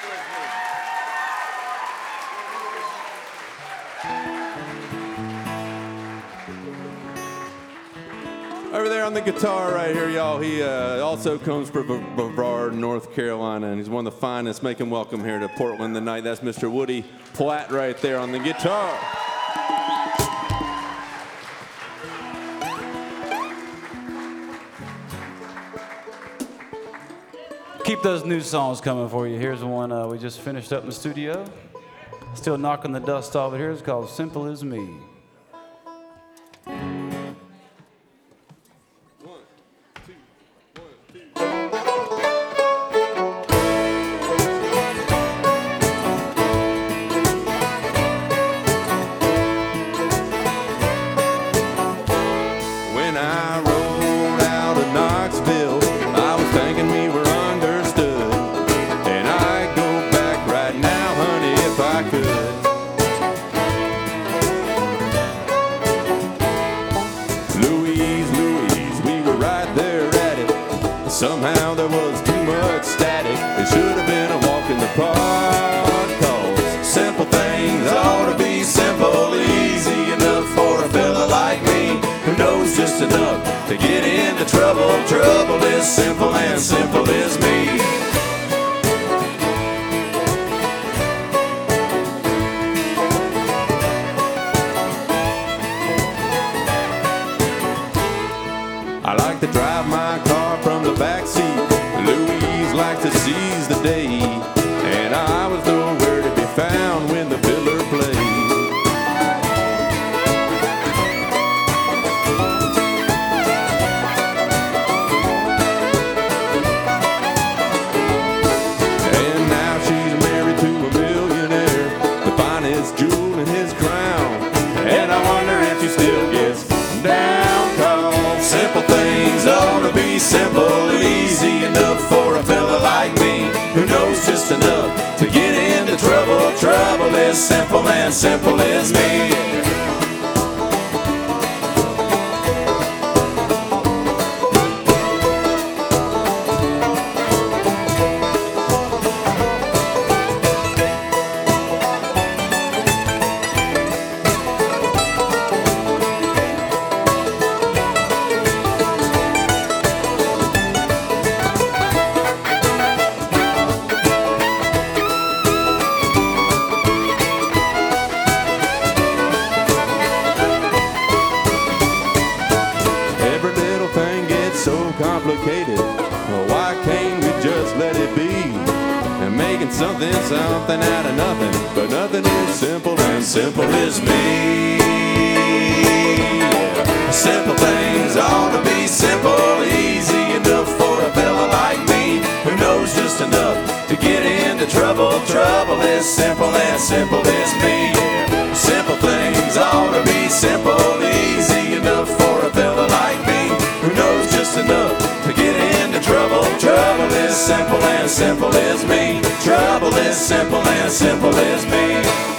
Over there on the guitar right here, y'all, he also comes from Brevard, North Carolina, and he's one of the finest. Make him welcome here to Portland tonight. That's Mr. Woody Platt right there on the guitar. Keep those new songs coming for you. Here's one we just finished up in the studio. Still knocking the dust off it here. It's called Simple As Me. When I rode out of Knoxville, I was thinking we were understood. And I'd go back right now, honey, if I could. Louise, we were right there at it. Somehow there was too much static. It should have been a walk in the park. 'Cause simple things ought to be simple, easy enough for a fella like me who knows just enough to get into trouble. Trouble is simple and simple is me. I like to drive my car from the back seat. Louise liked to seize the day, and I was nowhere to be found when the filler played. And now she's married to a millionaire, the finest jewel in his crown. And I wonder if she still gets down. 'Cause simple things ought to be simple, easy enough for a fella like me who knows just enough to get into trouble. Trouble is simple and simple is me. Every little thing gets so complicated. Well, why can't we just let it be? And making something out of nothing. But nothing is simple and simple is me. Yeah. Simple things ought to be simple, easy enough for a fella like me who knows just enough to get into trouble. Trouble is simple and simple is me. Yeah. Simple things ought to be simple, easy enough for a fella like me who knows just enough to get into trouble. Trouble is simple and simple is me. Trouble is simple and simple is me.